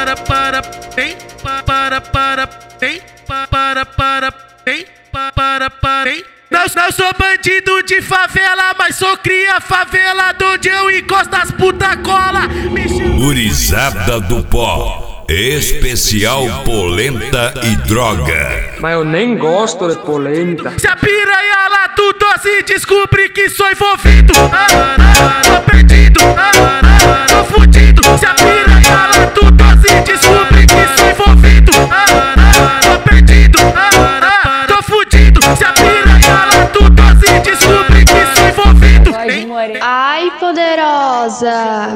Não sou bandido de favela, mas sou cria favela, onde eu encosto as puta cola. Gurizada do pó, especial polenta e droga. Mas eu nem gosto de polenta. Se a piranha lá tu doce descobre que sou envolvido, tô perdido, tô fudido. Se a piranha lá tu doce descobre que sou envolvido, tô perdido, tô fudido. Se a piranha lá tu doce descobre que sou envolvido. Ai, poderosa.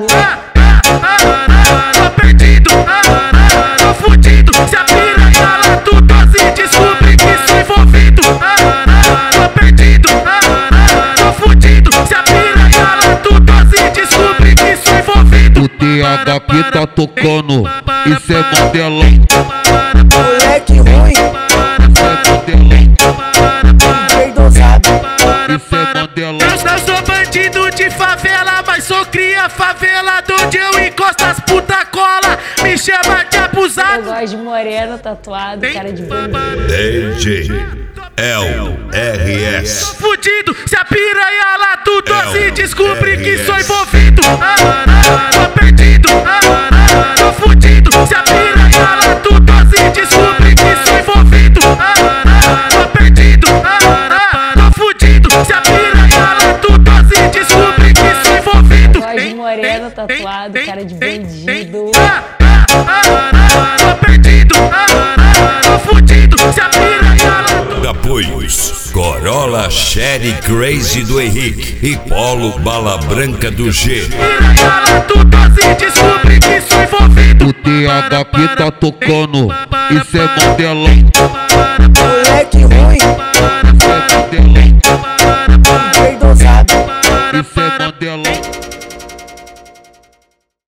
Tô perdido, tô fudido. Se a piranha lá tu doce descobre que sou envolvido, tô perdido, tô fudido. Se a piranha lá tu doce descobre que sou envolvido. O THP tá tocando, isso é modelão. Moleque ruim, Isso é modelão. bem dosado. Isso é modelão. Não sou bandido de favela, mas sou cria favela, onde eu encosto as puta cola. Me chama de Eu abusado. gosto de moreno, tatuado, cara de bandido. DJ LRS. Tô fudido, se a piranha lá tu doce descobre que sou envolvido, tô perdido, tô fudido. Se a piranha lá tu doce descobre que sou envolvido, tô perdido, tô fudido. Se a piranha lá tu doce descobre que sou envolvido. Eu gosto de moreno, tatuado, cara de bandido. Tô perdido, tô fudido. Se a piranha lá Apoios: Corolla Cherry Crazy do Henrique e Polo Bala Branca do G. piranha lá tu doce descobre que sou envolvido. O THP tá tocando, isso é modelão.